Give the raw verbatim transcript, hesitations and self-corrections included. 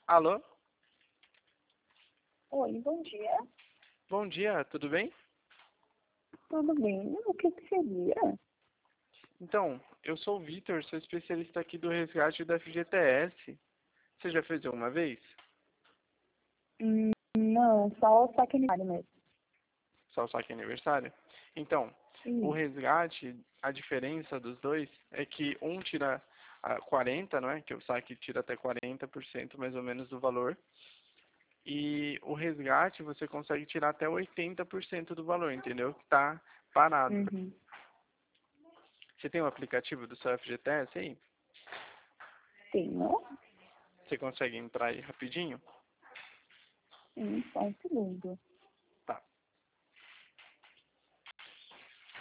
Alô? Oi, bom dia. Bom dia, tudo bem? Tudo bem? O que que seria? Então, eu sou o Vitor, sou especialista aqui do resgate da F G T S. Você já fez alguma vez? Hum, não, só o saque aniversário mesmo. Só o saque aniversário? Então, o Isso. resgate, a diferença dos dois é que um tira ah, quarenta, não é? Que o saque tira até quarenta por cento mais ou menos do valor. E o resgate você consegue tirar até oitenta por cento do valor, entendeu? Que tá parado. Uhum. Você tem o aplicativo do seu F G T S aí? Tenho. Você consegue entrar aí rapidinho? Sim, só um segundo.